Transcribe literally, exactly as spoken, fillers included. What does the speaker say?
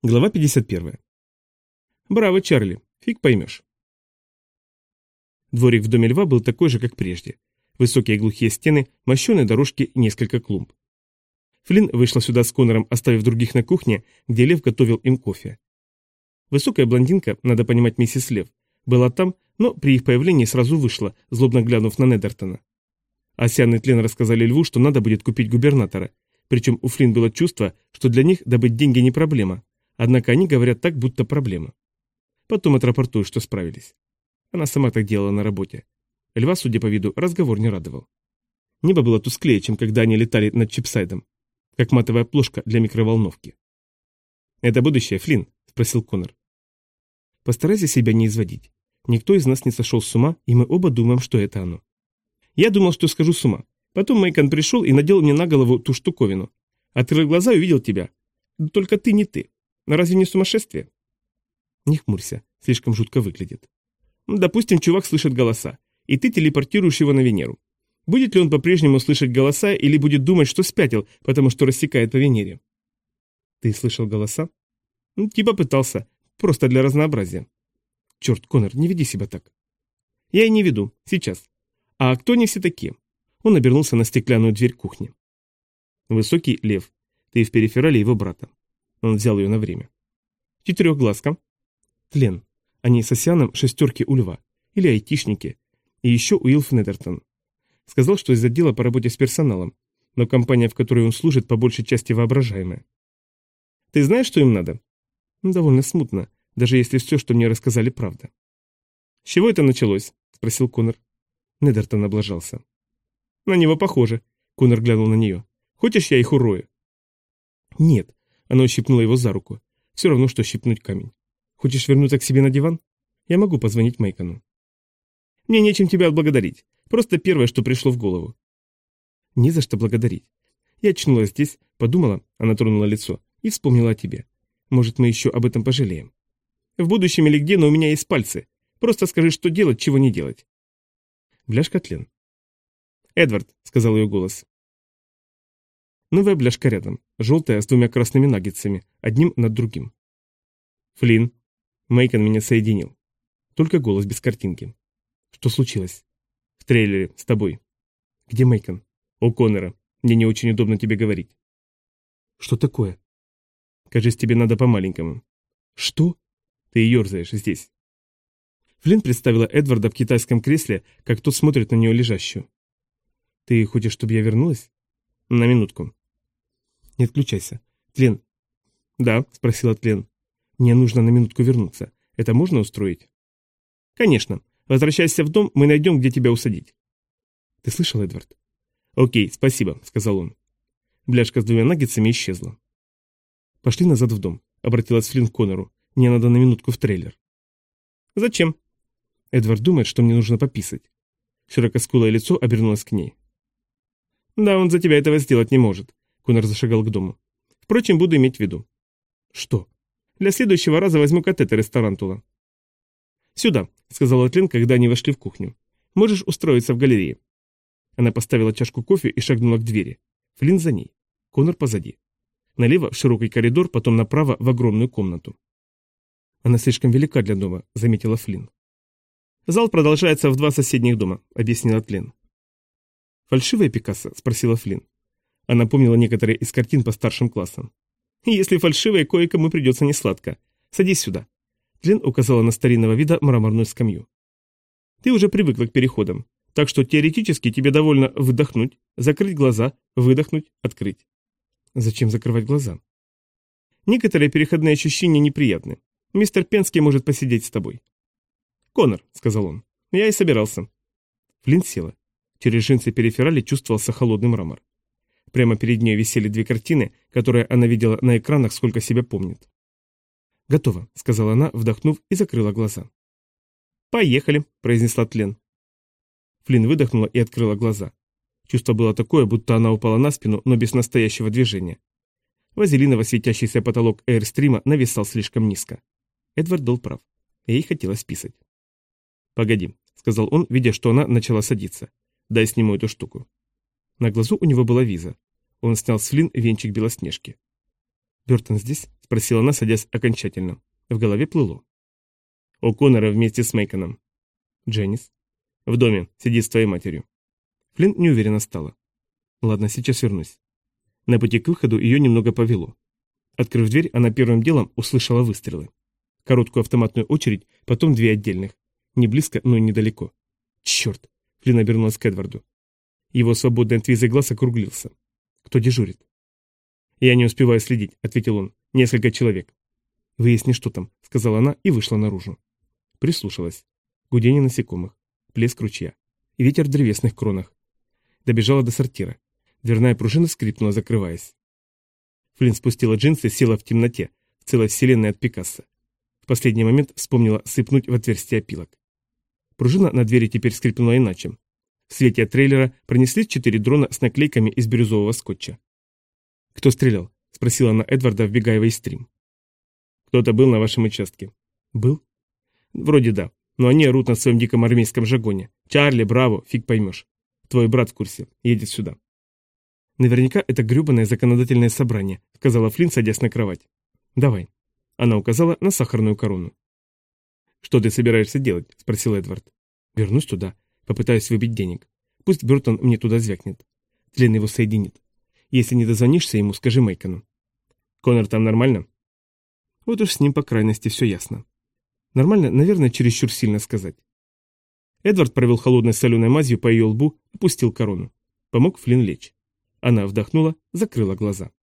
Глава пятьдесят первая. Браво, Чарли, фиг поймешь. Дворик в доме льва был такой же, как прежде. Высокие глухие стены, мощеные дорожки, несколько клумб. Флинн вышла сюда с Коннором, оставив других на кухне, где лев готовил им кофе. Высокая блондинка, надо понимать миссис Лев, была там, но при их появлении сразу вышла, злобно глянув на Недертона. Асян и Тлен рассказали льву, что надо будет купить губернатора, причем у Флинн было чувство, что для них добыть деньги не проблема. Однако они говорят так, будто проблема. Потом отрапортуют, что справились. Она сама так делала на работе. Льва, судя по виду, разговор не радовал. Небо было тусклее, чем когда они летали над Чипсайдом, как матовая плошка для микроволновки. «Это будущее, Флинн?» – спросил Коннор. «Постарайся себя не изводить. Никто из нас не сошел с ума, и мы оба думаем, что это оно. Я думал, что схожу с ума. Потом Мэйкон пришел и надел мне на голову ту штуковину. Открыл глаза и увидел тебя. Только ты не ты. Но разве не сумасшествие?» «Не хмурься, слишком жутко выглядит». «Допустим, чувак слышит голоса, и ты телепортируешь его на Венеру. Будет ли он по-прежнему слышать голоса или будет думать, что спятил, потому что рассекает по Венере?» «Ты слышал голоса?» ну, «Типа пытался, просто для разнообразия». «Черт, Коннор, не веди себя так». «Я и не веду, сейчас. А кто они все такие?» Он обернулся на стеклянную дверь кухни. «Высокий лев. Ты в периферале его брата». Он взял ее на время. «Четырехглазка». «Тлен. Они с Асяном шестерки у льва. Или айтишники. И еще Уилф Недертон. Сказал, что из отдела по работе с персоналом, но компания, в которой он служит, по большей части воображаемая». «Ты знаешь, что им надо?» «Довольно смутно, даже если все, что мне рассказали, правда». «С чего это началось?» – спросил Коннор. Недертон облажался. «На него похоже», – Коннор глянул на нее. «Хочешь, я их урою?» «Нет», – она ущипнула его за руку. «Все равно, что щипнуть камень. Хочешь вернуться к себе на диван? Я могу позвонить Мэйкону». «Мне нечем тебя отблагодарить. Просто первое, что пришло в голову». «Не за что благодарить. Я очнулась здесь, подумала», – она тронула лицо, – «и вспомнила о тебе. Может, мы еще об этом пожалеем. В будущем или где, но у меня есть пальцы. Просто скажи, что делать, чего не делать». «Бляшка, Тлен». «Эдвард», — сказал ее голос. Новая бляшка рядом, желтая с двумя красными наггетсами, одним над другим. «Флинн». Мэйкон меня соединил. Только голос без картинки. «Что случилось?» «В трейлере, с тобой». «Где Мэйкон?» «У Коннора. Мне не очень удобно тебе говорить». «Что такое?» «Кажется, тебе надо по-маленькому». «Что?» «Ты ерзаешь здесь». Флинн представила Эдварда в китайском кресле, как тот смотрит на нее лежащую. «Ты хочешь, чтобы я вернулась?» «На минутку». «Не отключайся. Тлен». «Да», — спросила Тлен. «Мне нужно на минутку вернуться. Это можно устроить?» «Конечно. Возвращайся в дом, мы найдем, где тебя усадить». «Ты слышал, Эдвард?» «Окей, спасибо», — сказал он. Бляшка с двумя наггетсами исчезла. «Пошли назад в дом», — обратилась Флинн к Коннору. «Мне надо на минутку в трейлер». «Зачем?» Эдвард думает, что мне нужно пописать. Широкоскулое лицо обернулось к ней. «Да, он за тебя этого сделать не может», — Коннор зашагал к дому. «Впрочем, буду иметь в виду». «Что?» «Для следующего раза возьму катетер из тарантула». «Сюда», — сказала Тлен, когда они вошли в кухню. «Можешь устроиться в галерее». Она поставила чашку кофе и шагнула к двери. Флинн за ней. Коннор позади. Налево в широкий коридор, потом направо в огромную комнату. «Она слишком велика для дома», — заметила Флинн. «Зал продолжается в два соседних дома», — объяснила Тлен. «Фальшивая Пикассо?» — спросила Флинн. Она помнила некоторые из картин по старшим классам. «Если фальшивая, кое-кому придется несладко. Садись сюда». Тлен указала на старинного вида мраморную скамью. «Ты уже привыкла к переходам, так что теоретически тебе довольно выдохнуть, закрыть глаза, выдохнуть, открыть». «Зачем закрывать глаза?» «Некоторые переходные ощущения неприятны. Мистер Пенский может посидеть с тобой». «Коннор», — сказал он, — «я и собирался». Флинн села. Через джинсы периферали чувствовался холодный мрамор. Прямо перед ней висели две картины, которые она видела на экранах, сколько себя помнит. «Готово», — сказала она, вдохнув и закрыла глаза. «Поехали», — произнесла Тлен. Флинн выдохнула и открыла глаза. Чувство было такое, будто она упала на спину, но без настоящего движения. Вазелиново светящийся потолок эйрстрима нависал слишком низко. Эдвард был прав. Ей хотелось писать. «Погоди», — сказал он, видя, что она начала садиться. «Дай сниму эту штуку». На глазу у него была виза. Он снял с Флинн венчик Белоснежки. «Бертон здесь?» — спросила она, садясь окончательно. В голове плыло. О'Коннора вместе с Мейконом. Дженнис. В доме, сидит с твоей матерью. Флинн неуверенно стала. Ладно, сейчас вернусь. На пути к выходу ее немного повело. Открыв дверь, она первым делом услышала выстрелы. Короткую автоматную очередь, потом две отдельных. Не близко, но и недалеко. Черт! Флинн обернулась к Эдварду. Его свободный от визы глаз округлился. Кто дежурит? Я не успеваю следить, ответил он. Несколько человек. Выясни, что там, сказала она и вышла наружу. Прислушалась. Гудение насекомых, плеск ручья, ветер в древесных кронах. Добежала до сортира. Дверная пружина скрипнула, закрываясь. Флинн спустила джинсы, села в темноте, в целой вселенной от Пикассо. В последний момент вспомнила сыпнуть в отверстие опилок. Пружина на двери теперь скрипнула иначе. В свете от трейлера пронеслись четыре дрона с наклейками из бирюзового скотча. «Кто стрелял?» – спросила она Эдварда, вбегая в эйстрим. «Кто-то был на вашем участке». «Был?» «Вроде да, но они орут на своем диком армейском жаргоне. Чарли, браво, фиг поймешь. Твой брат в курсе, едет сюда». «Наверняка это гребаное законодательное собрание», – сказала Флинн, садясь на кровать. «Давай». Она указала на сахарную корону. «Что ты собираешься делать?» – спросил Эдвард. «Вернусь туда. Попытаюсь выбить денег. Пусть Бертон мне туда звякнет. Тлен его соединит. Если не дозвонишься ему, скажи Мейкону». «Коннор там нормально?» Вот уж с ним по крайности все ясно. Нормально, наверное, чересчур сильно сказать. Эдвард провел холодной соленой мазью по ее лбу, опустил корону. Помог Флинн лечь. Она вдохнула, закрыла глаза.